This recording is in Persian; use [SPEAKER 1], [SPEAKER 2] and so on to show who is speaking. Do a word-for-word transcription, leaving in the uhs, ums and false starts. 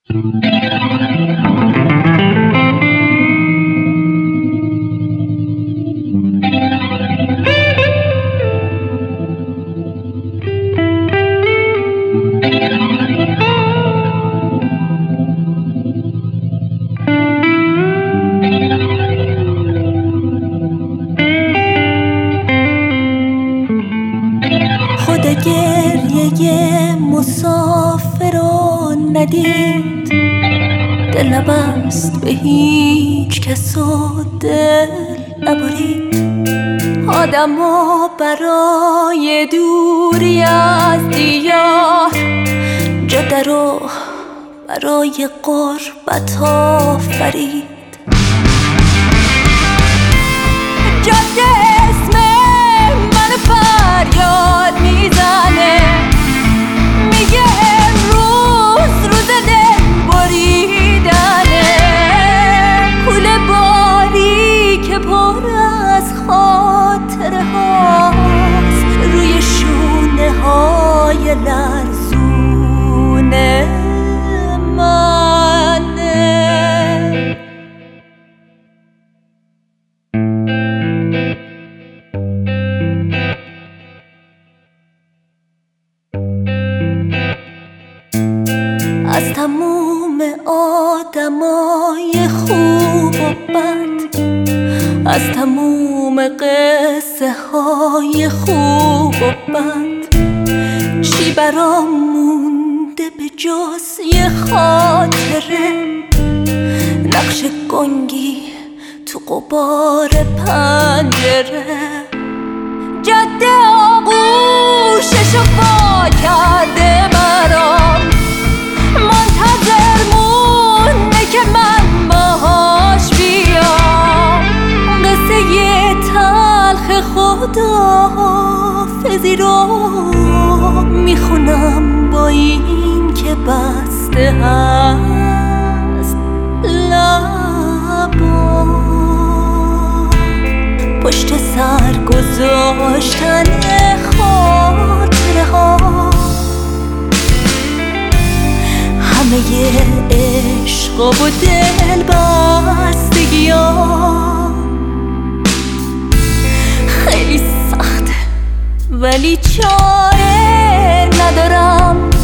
[SPEAKER 1] خود گریه مسافر رو ندید، دل نبست به هیچ کس و دل نبرید. آدم ها برای دوری از دیار جاده رو برای غربت آفرید. جاده اسم من فریاد میزنه، میگه امروز روز دل بریدنه. کوله باری که پر از خاطره هاست روی شونه های لرزونه منه. از تموم آدمای خوب و بد، از تموم قصه های خوب و بد، چی برام مونده به جز یه خاطره؟ نقش گنگی تو غبار پنجره. جاده آغوششو پا کرده برام، منتظر مونده که من باهاش بیام. قصه یه تلخ خداحافظی رو میخونم با این که بسته هست لبا. پشت سر گذاشتن خاطره ها، همه عشق و دل بستگی ها. خیلی سخته ولی چاره ندارم،